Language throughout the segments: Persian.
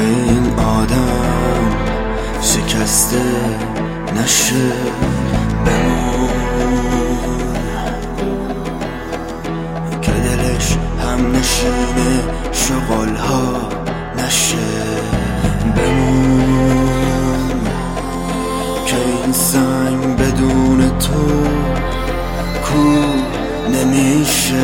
این آدم شکسته نشه بمون، که دلش هم نشینه شغل ها نشه بمون، که این سنگ بدون تو کو نمیشه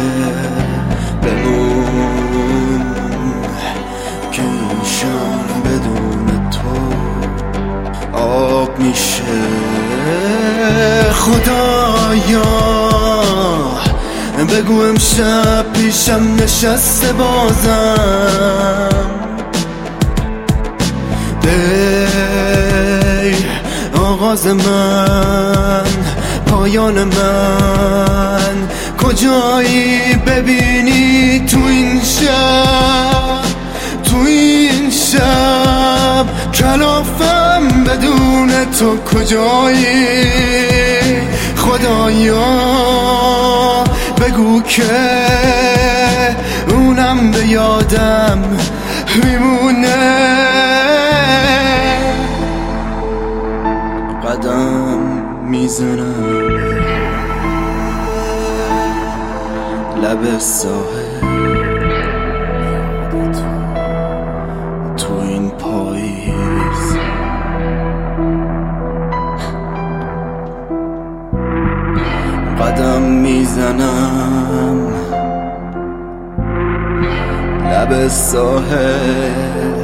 بمون، که این شم بدون تو آب میشه. خدایا بگو امشب پیشم نشسته بازم، ای آغاز من پایان من کجایی ببینی تو این شب کلافم بدون تو کجایی. خدایا بگو که اونم به یادم میمونه. قدم میزنم لب ساحل تو این پاییز، قدم میزنم لب ساحل،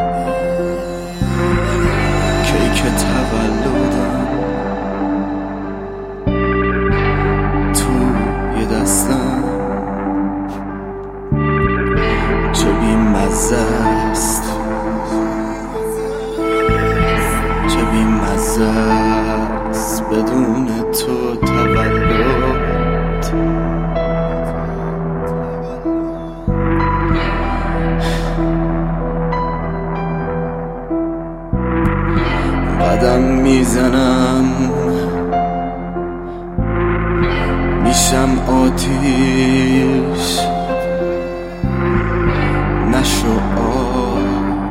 کیک تولدم توی دستم، چه بی‌مزه است، چه بی‌مزه است بدون تو تولد. قدم میزنم میشم آتیش نشو آب.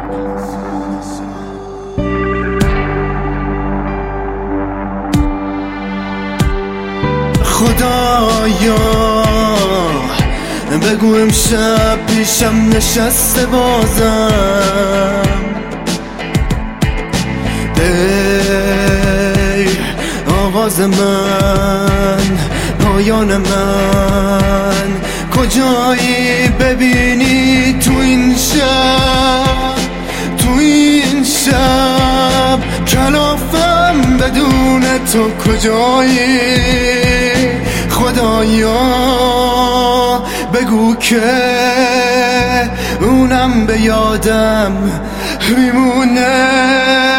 خدایا بگو امشب پیشم نشسته بازم، ای آغاز من پایان من کجایی ببینی تو این شب کلافم بدون تو کجایی. خدایا بگو که اونم به یادم میمونه.